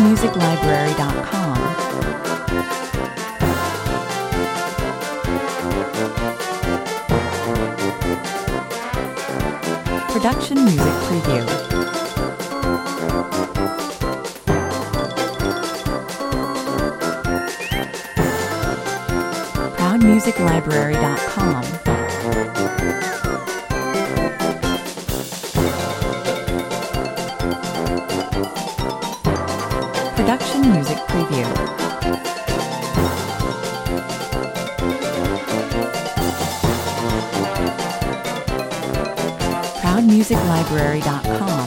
ProudMusicLibrary.com. Production Music Preview. ProudMusicLibrary.com. Production Music Preview. ProudMusicLibrary.com.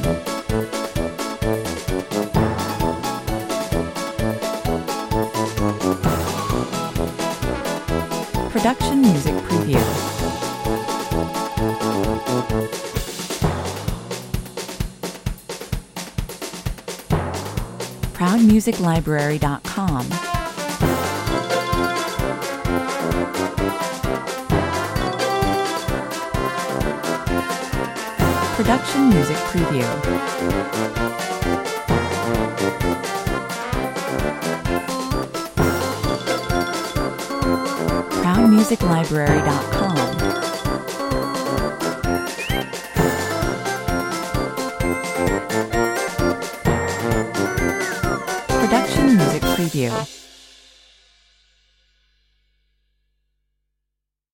Production Music Preview. ProudMusicLibrary.com. Production Music Preview. ProudMusicLibrary.com. Production Music Preview.